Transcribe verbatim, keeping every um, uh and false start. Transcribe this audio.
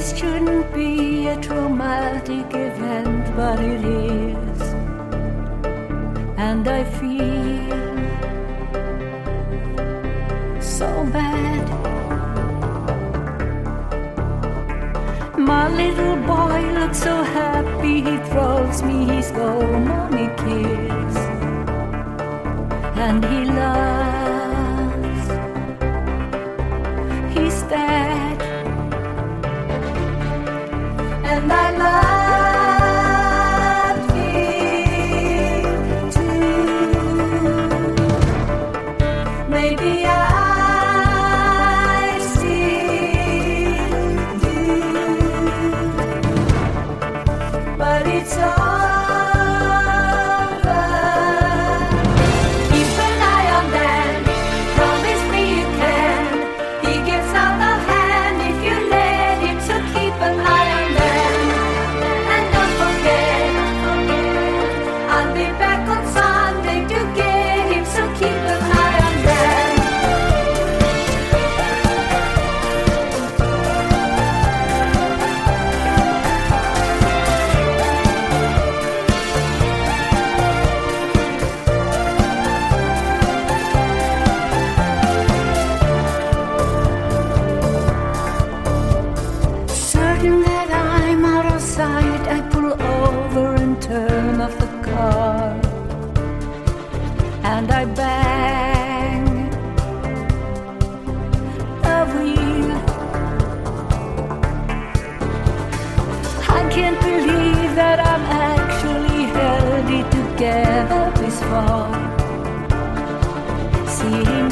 this shouldn't be a traumatic event, but it is. And I feel so bad. My little boy looks so happy, he throws me his go mommy kiss. And he laughs. He's dead. And I loved him too. Maybe I still do, but it's over. Keep an eye on them. Promise me you can. He gives out a hand if you let him, so keep an eye on them. And don't forget, I'll be back on Sunday to get him, so keep an eye on them. Certain that I'm out of sight, I pull over and turn off the car. And I bang the wheel. I can't believe that I'm actually held it together this far. See